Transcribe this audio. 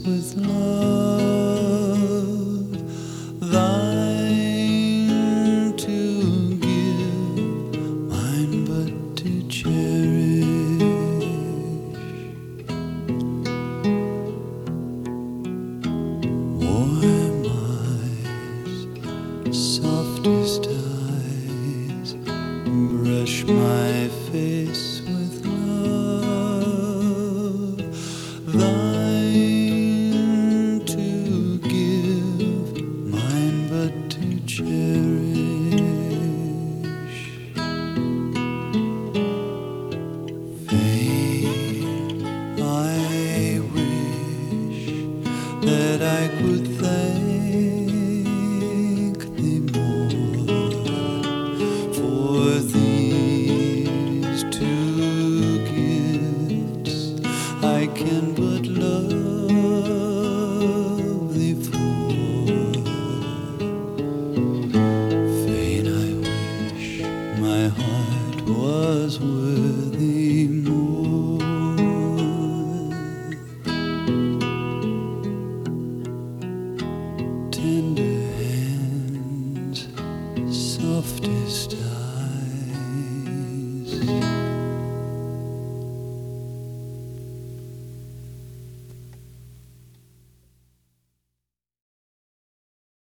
with love, thine to give, mine but to cherish. Warm eyes, softest eyes, brush my face with love, thine to give, mine but to cherish. Fate, I wish that I could thank thee more for these two gifts I can but love thee for. Fate, I wish my heart was worthy more. Tender hands, softest